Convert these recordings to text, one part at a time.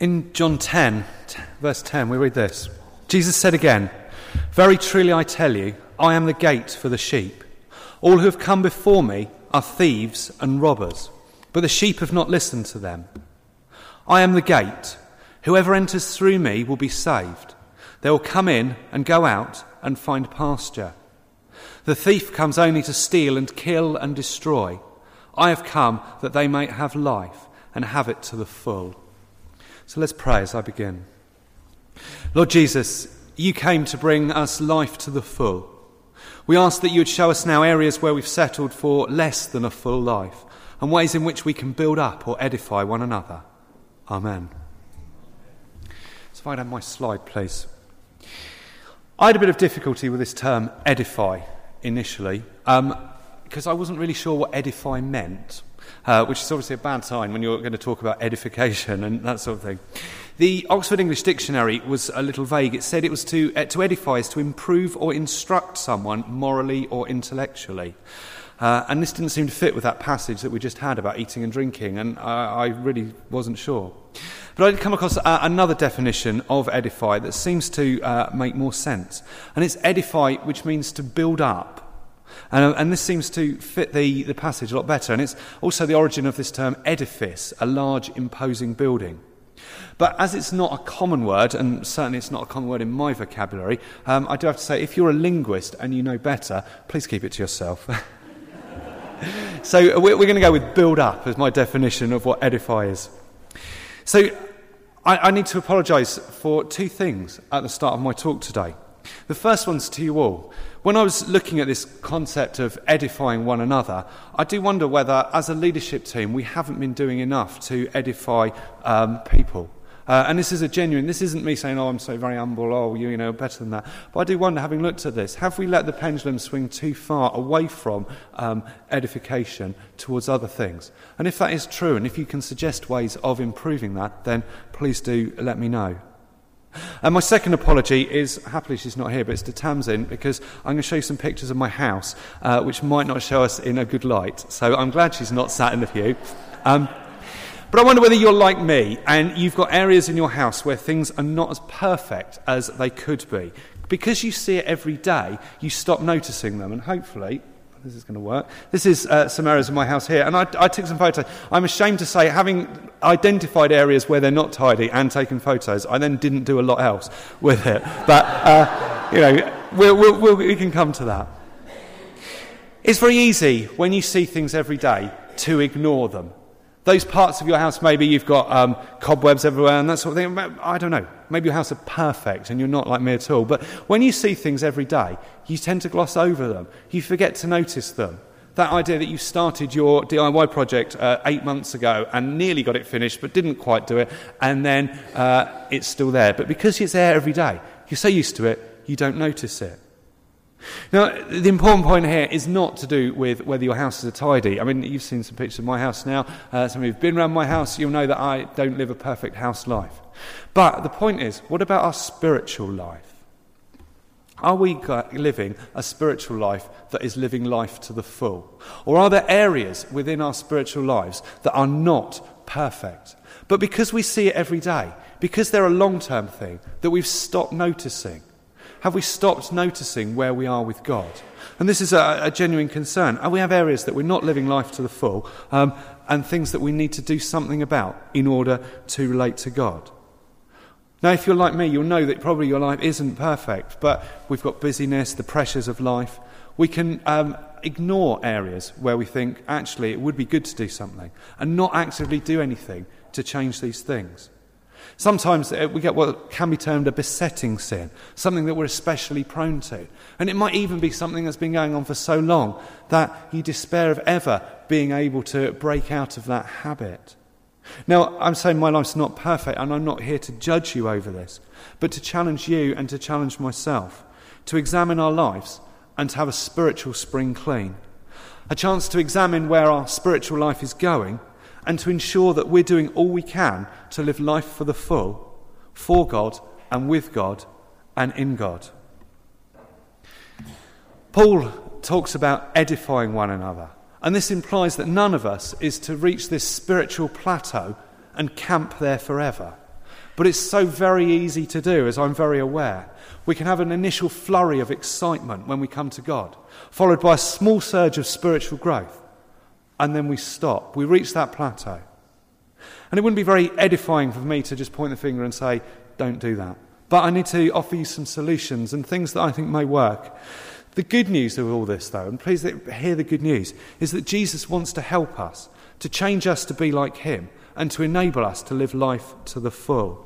In John 10, verse 10, we read this. Jesus said again, "Very truly I tell you, I am the gate for the sheep. All who have come before me are thieves and robbers, but the sheep have not listened to them. I am the gate. Whoever enters through me will be saved. They will come in and go out and find pasture. The thief comes only to steal and kill and destroy. I have come that they may have life and have it to the full." So let's pray as I begin. Lord Jesus, you came to bring us life to the full. We ask that you would show us now areas where we've settled for less than a full life and ways in which we can build up or edify one another. Amen. So if I'd have my slide, please. I had a bit of difficulty with this term edify initially because I wasn't really sure what edify meant. Which is obviously a bad sign when you're going to talk about edification and that sort of thing. The Oxford English Dictionary was a little vague. It said it was to edify is to improve or instruct someone morally or intellectually. And this didn't seem to fit with that passage that we just had about eating and drinking, and I really wasn't sure. But I did come across another definition of edify that seems to make more sense. And it's edify, which means to build up. And this seems to fit the passage a lot better. And it's also the origin of this term edifice, a large imposing building. But as it's not a common word, and certainly it's not a common word in my vocabulary, I do have to say, if you're a linguist and you know better, please keep it to yourself. So we're going to go with build up as my definition of what edify is. So I need to apologise for two things at the start of my talk today. The first one's to you all. When I was looking at this concept of edifying one another, I do wonder whether, as a leadership team, we haven't been doing enough to edify people. And this isn't me saying, I'm so very humble, you know, better than that. But I do wonder, having looked at this, have we let the pendulum swing too far away from edification towards other things? And if that is true, and if you can suggest ways of improving that, then please do let me know. And my second apology is, happily she's not here, but it's to Tamsin, because I'm going to show you some pictures of my house, which might not show us in a good light. So I'm glad she's not sat in the pew. But I wonder whether you're like me, and you've got areas in your house where things are not as perfect as they could be. Because you see it every day, you stop noticing them, and hopefully this is going to work. This is some areas of my house here, and I took some photos. I'm ashamed to say, having identified areas where they're not tidy and taken photos, I then didn't do a lot else with it. But, we can come to that. It's very easy when you see things every day to ignore them. Those parts of your house, maybe you've got cobwebs everywhere and that sort of thing. I don't know. Maybe your house is perfect and you're not like me at all. But when you see things every day, you tend to gloss over them. You forget to notice them. That idea that you started your DIY project 8 months ago and nearly got it finished but didn't quite do it, and then it's still there. But because it's there every day, you're so used to it, you don't notice it. Now, the important point here is not to do with whether your house is tidy. I mean, you've seen some pictures of my house now. Some of you have been around my house. You'll know that I don't live a perfect house life. But the point is, what about our spiritual life? Are we living a spiritual life that is living life to the full? Or are there areas within our spiritual lives that are not perfect? But because we see it every day, because they're a long-term thing, that we've stopped noticing. Have we stopped noticing where we are with God? And this is a genuine concern. And we have areas that we're not living life to the full, and things that we need to do something about in order to relate to God. Now, if you're like me, you'll know that probably your life isn't perfect, but we've got busyness, the pressures of life. We can ignore areas where we think, actually, it would be good to do something, and not actively do anything to change these things. Sometimes we get what can be termed a besetting sin, something that we're especially prone to. And it might even be something that's been going on for so long that you despair of ever being able to break out of that habit. Now, I'm saying my life's not perfect, and I'm not here to judge you over this, but to challenge you and to challenge myself, to examine our lives and to have a spiritual spring clean. A chance to examine where our spiritual life is going, and to ensure that we're doing all we can to live life for the full, for God and with God and in God. Paul talks about edifying one another, and this implies that none of us is to reach this spiritual plateau and camp there forever. But it's so very easy to do, as I'm very aware. We can have an initial flurry of excitement when we come to God, followed by a small surge of spiritual growth. And then we stop. We reach that plateau. And it wouldn't be very edifying for me to just point the finger and say, don't do that. But I need to offer you some solutions and things that I think may work. The good news of all this, though, and please hear the good news, is that Jesus wants to help us, to change us to be like him, and to enable us to live life to the full.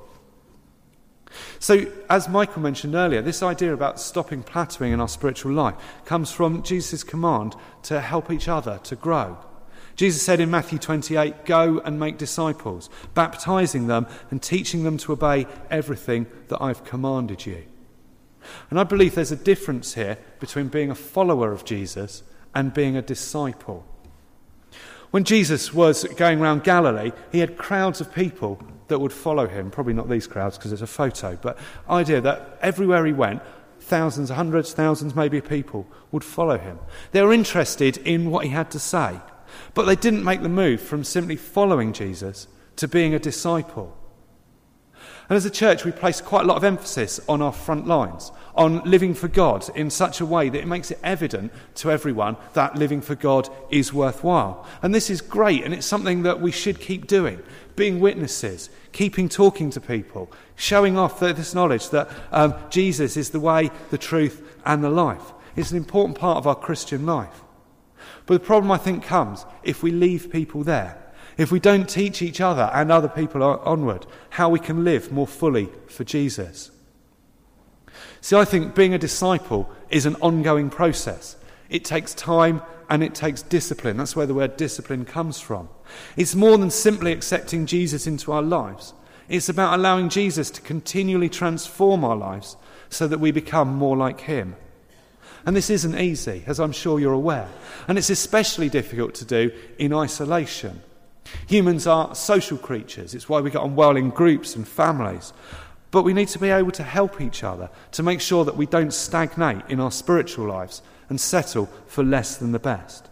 So, as Michael mentioned earlier, this idea about stopping plateauing in our spiritual life comes from Jesus' command to help each other to grow. Jesus said in Matthew 28, "Go and make disciples, baptizing them and teaching them to obey everything that I've commanded you." And I believe there's a difference here between being a follower of Jesus and being a disciple. When Jesus was going around Galilee, he had crowds of people that would follow him. Probably not these crowds because it's a photo, but idea that everywhere he went, thousands, hundreds, thousands maybe of people would follow him. They were interested in what he had to say, but they didn't make the move from simply following Jesus to being a disciple. And as a church, we place quite a lot of emphasis on our front lines, on living for God in such a way that it makes it evident to everyone that living for God is worthwhile. And this is great, and it's something that we should keep doing, being witnesses, talking to people, showing off this knowledge that Jesus is the way, the truth, and the life. It's an important part of our Christian life. But the problem, I think, comes if we leave people there. If we don't teach each other and other people onward how we can live more fully for Jesus. See, I think being a disciple is an ongoing process. It takes time and it takes discipline. That's where the word discipline comes from. It's more than simply accepting Jesus into our lives. It's about allowing Jesus to continually transform our lives so that we become more like him. And this isn't easy, as I'm sure you're aware. And it's especially difficult to do in isolation. Humans are social creatures. It's why we get on well in groups and families. But we need to be able to help each other to make sure that we don't stagnate in our spiritual lives and settle for less than the best.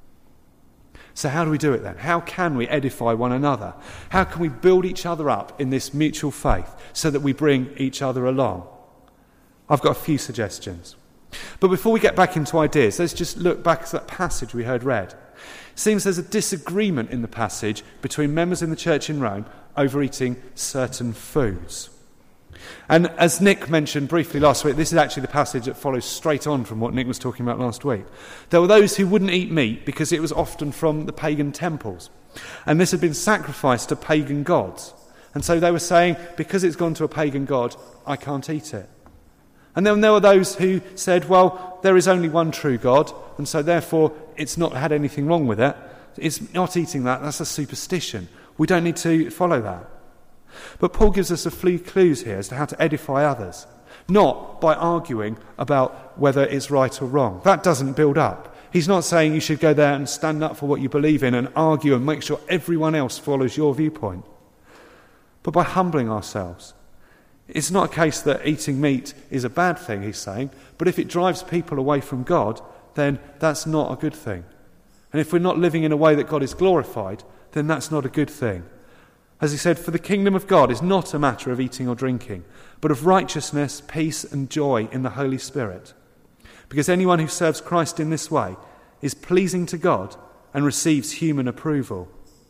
So how do we do it then? How can we edify one another? How can we build each other up in this mutual faith so that we bring each other along? I've got a few suggestions. But before we get back into ideas, let's just look back at that passage we heard read. It seems there's a disagreement in the passage between members in the church in Rome over eating certain foods. And as Nick mentioned briefly last week, this is actually the passage that follows straight on from what Nick was talking about last week. There were those who wouldn't eat meat because it was often from the pagan temples. And this had been sacrificed to pagan gods. And so they were saying, because it's gone to a pagan god, I can't eat it. And then there were those who said, well, there is only one true God, and so therefore it's not had anything wrong with it. It's not eating that, that's a superstition. We don't need to follow that. But Paul gives us a few clues here as to how to edify others, not by arguing about whether it's right or wrong. That doesn't build up. He's not saying you should go there and stand up for what you believe in and argue and make sure everyone else follows your viewpoint. But by humbling ourselves. It's not a case that eating meat is a bad thing, he's saying, but if it drives people away from God, then that's not a good thing. And if we're not living in a way that God is glorified, then that's not a good thing. As he said, for the kingdom of God is not a matter of eating or drinking, but of righteousness, peace and joy in the Holy Spirit. Because anyone who serves Christ in this way is pleasing to God and receives human approval.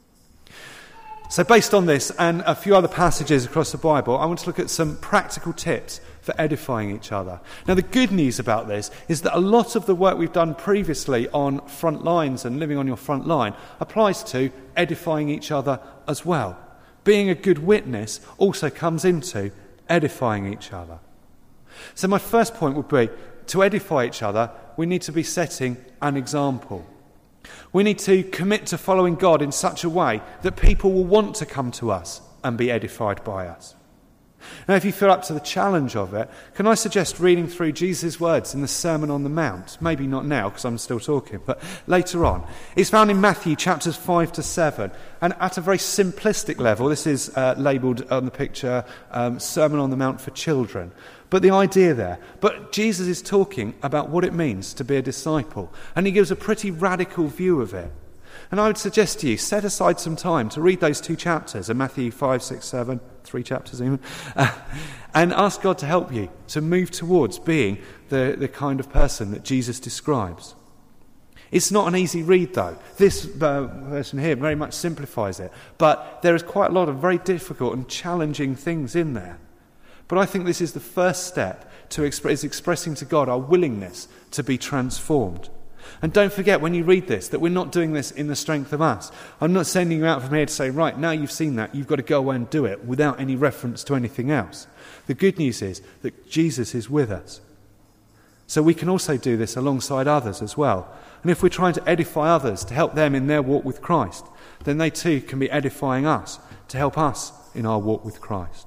So based on this and a few other passages across the Bible, I want to look at some practical tips for edifying each other. Now, the good news about this is that a lot of the work we've done previously on front lines and living on your front line applies to edifying each other as well. Being a good witness also comes into edifying each other. So my first point would be, to edify each other, we need to be setting an example. We need to commit to following God in such a way that people will want to come to us and be edified by us. Now, if you feel up to the challenge of it, can I suggest reading through Jesus' words in the Sermon on the Mount? Maybe not now, because I'm still talking, but later on. It's found in Matthew chapters 5 to 7. And at a very simplistic level, this is labelled on the picture, Sermon on the Mount for Children. But the idea there, but Jesus is talking about what it means to be a disciple. And he gives a pretty radical view of it. And I would suggest to you, set aside some time to read those 2 chapters in Matthew 5, 6, 7, 3 chapters even, and ask God to help you to move towards being the kind of person that Jesus describes. It's not an easy read, though. This version here very much simplifies it, but there is quite a lot of very difficult and challenging things in there. But I think this is the first step to expressing to God our willingness to be transformed. And don't forget when you read this that we're not doing this in the strength of us. I'm not sending you out from here to say, right, now you've seen that, you've got to go away and do it without any reference to anything else. The good news is that Jesus is with us. So we can also do this alongside others as well. And if we're trying to edify others to help them in their walk with Christ, then they too can be edifying us to help us in our walk with Christ.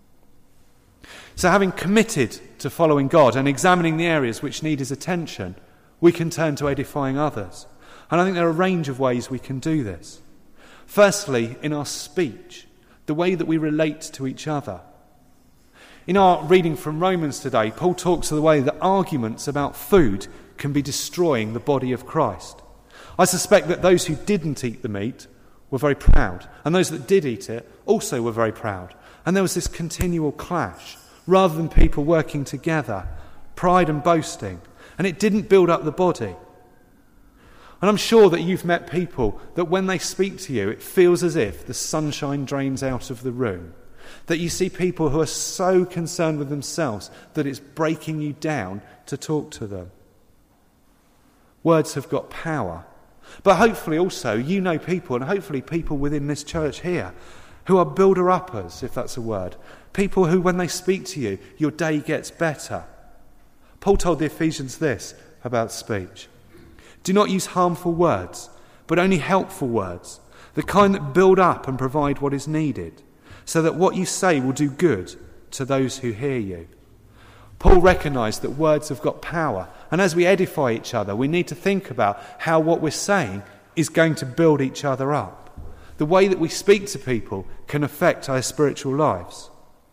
So having committed to following God and examining the areas which need his attention, we can turn to edifying others. And I think there are a range of ways we can do this. Firstly, in our speech, the way that we relate to each other. In our reading from Romans today, Paul talks of the way that arguments about food can be destroying the body of Christ. I suspect that those who didn't eat the meat were very proud, and those that did eat it also were very proud. And there was this continual clash, rather than people working together, pride and boasting, and it didn't build up the body. And I'm sure that you've met people that when they speak to you, it feels as if the sunshine drains out of the room. That you see people who are so concerned with themselves that it's breaking you down to talk to them. Words have got power. But hopefully also you know people, and hopefully people within this church here, who are builder-uppers, if that's a word. People who, when they speak to you, your day gets better. Paul told the Ephesians this about speech. Do not use harmful words, but only helpful words, the kind that build up and provide what is needed, so that what you say will do good to those who hear you. Paul recognised that words have got power, and as we edify each other, we need to think about how what we're saying is going to build each other up. The way that we speak to people can affect our spiritual lives.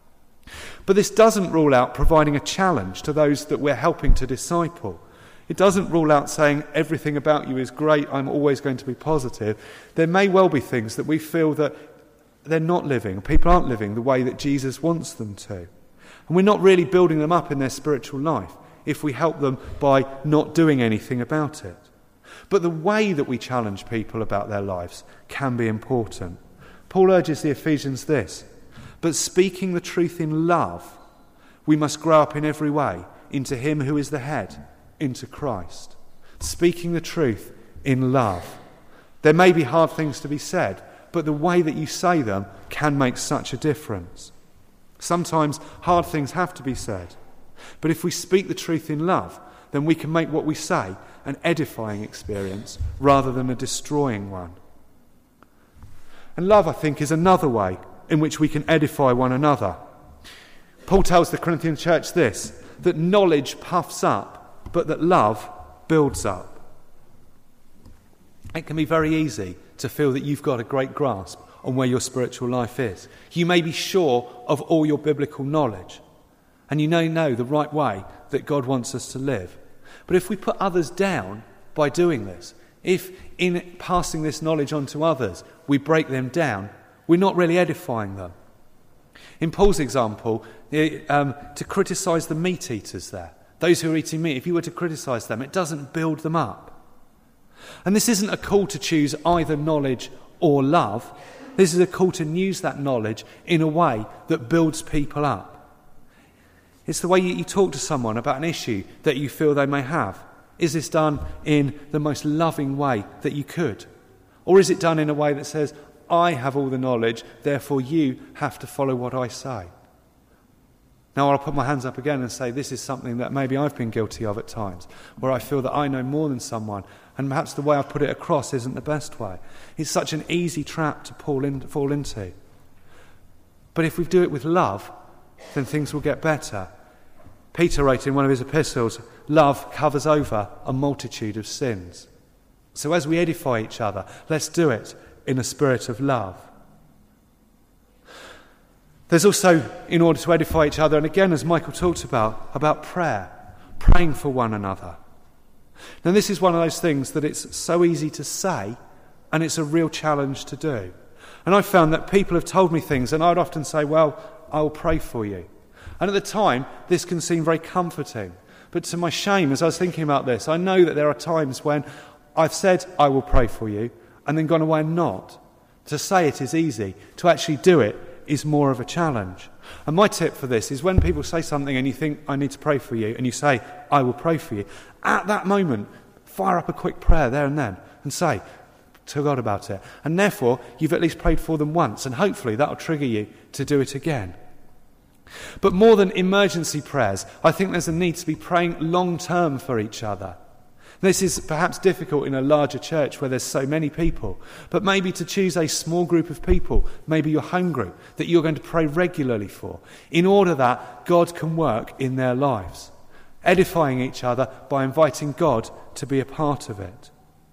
But this doesn't rule out providing a challenge to those that we're helping to disciple. It doesn't rule out saying everything about you is great, I'm always going to be positive. There may well be things that we feel that they're not living, people aren't living the way that Jesus wants them to. And we're not really building them up in their spiritual life if we help them by not doing anything about it. But the way that we challenge people about their lives can be important. Paul urges the Ephesians this, but speaking the truth in love, we must grow up in every way into him who is the head, into Christ. Speaking the truth in love. There may be hard things to be said, but the way that you say them can make such a difference. Sometimes hard things have to be said, but if we speak the truth in love, then we can make what we say an edifying experience rather than a destroying one. And love, I think, is another way in which we can edify one another. Paul tells the Corinthian church this, that knowledge puffs up, but that love builds up. It can be very easy to feel that you've got a great grasp on where your spiritual life is. You may be sure of all your biblical knowledge, and you know the right way that God wants us to live. But if we put others down by doing this, if in passing this knowledge on to others we break them down, we're not really edifying them. In Paul's example, to criticise the meat eaters there, those who are eating meat, if you were to criticise them, it doesn't build them up. And this isn't a call to choose either knowledge or love. This is a call to use that knowledge in a way that builds people up. It's the way you talk to someone about an issue that you feel they may have. Is this done in the most loving way that you could? Or is it done in a way that says, I have all the knowledge, therefore you have to follow what I say? Now I'll put my hands up again and say this is something that maybe I've been guilty of at times, where I feel that I know more than someone, and perhaps the way I put it across isn't the best way. It's such an easy trap to fall into. But if we do it with love, then things will get better. Peter wrote in one of his epistles, love covers over a multitude of sins. So as we edify each other, let's do it in a spirit of love. There's also, in order to edify each other, and again, as Michael talked about prayer, praying for one another. Now, this is one of those things that it's so easy to say, and it's a real challenge to do. And I found that people have told me things, and I'd often say, well, I'll pray for you. And at the time, this can seem very comforting. But to my shame, as I was thinking about this, I know that there are times when I've said, I will pray for you, and then gone away and not. To say it is easy. To actually do it is more of a challenge. And my tip for this is when people say something and you think, I need to pray for you, and you say, I will pray for you, at that moment, fire up a quick prayer there and then and say to God about it. And therefore, you've at least prayed for them once, and hopefully that'll trigger you to do it again. But more than emergency prayers, I think there's a need to be praying long-term for each other. This is perhaps difficult in a larger church where there's so many people, but maybe to choose a small group of people, maybe your home group, that you're going to pray regularly for, in order that God can work in their lives, edifying each other by inviting God to be a part of it.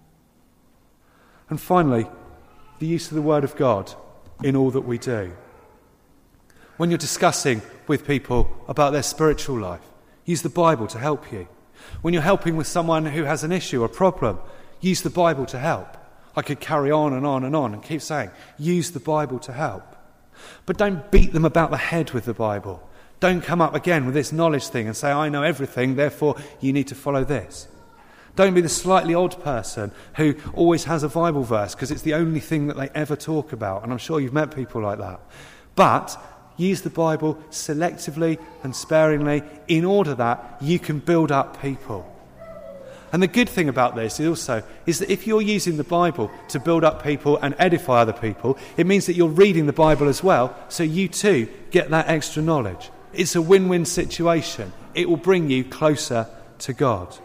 And finally, the use of the Word of God in all that we do. When you're discussing with people about their spiritual life, use the Bible to help you. When you're helping with someone who has an issue or problem, use the Bible to help. I could carry on and on and on and keep saying, use the Bible to help. But don't beat them about the head with the Bible. Don't come up again with this knowledge thing and say, I know everything, therefore you need to follow this. Don't be the slightly odd person who always has a Bible verse because it's the only thing that they ever talk about. And I'm sure you've met people like that. But use the Bible selectively and sparingly in order that you can build up people. And the good thing about this is that if you're using the Bible to build up people and edify other people, it means that you're reading the Bible as well, so you too get that extra knowledge. It's a win-win situation. It will bring you closer to God.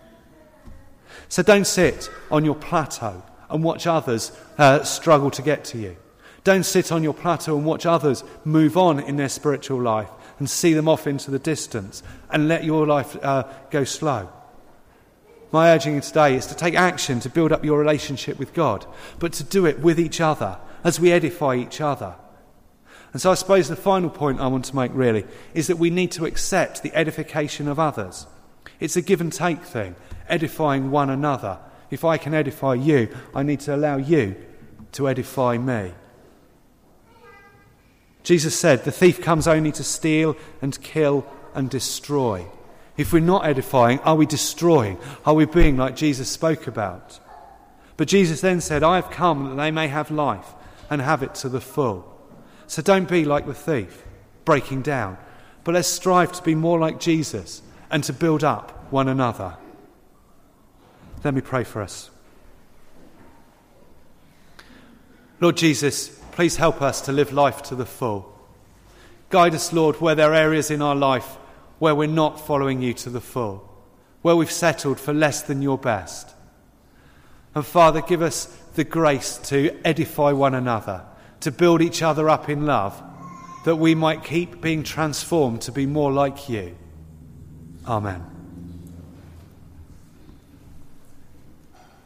So don't sit on your plateau and watch others struggle to get to you. Don't sit on your plateau and watch others move on in their spiritual life and see them off into the distance and let your life go slow. My urging today is to take action to build up your relationship with God, but to do it with each other as we edify each other. And so I suppose the final point I want to make really is that we need to accept the edification of others. It's a give and take thing, edifying one another. If I can edify you, I need to allow you to edify me. Jesus said, the thief comes only to steal and kill and destroy. If we're not edifying, are we destroying? Are we being like Jesus spoke about? But Jesus then said, I have come that they may have life and have it to the full. So don't be like the thief, breaking down, but let's strive to be more like Jesus and to build up one another. Let me pray for us. Lord Jesus, please help us to live life to the full. Guide us, Lord, where there are areas in our life where we're not following you to the full, where we've settled for less than your best. And Father, give us the grace to edify one another, to build each other up in love, that we might keep being transformed to be more like you. Amen.